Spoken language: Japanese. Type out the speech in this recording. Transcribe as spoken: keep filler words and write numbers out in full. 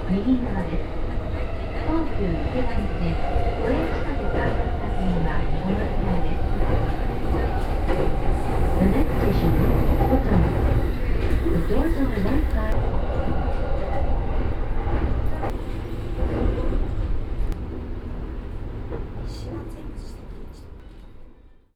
右側です。東急池上線、都営地下鉄改札先にはお乗り換えです。The next station is Potomac. The doors on the right side. 石松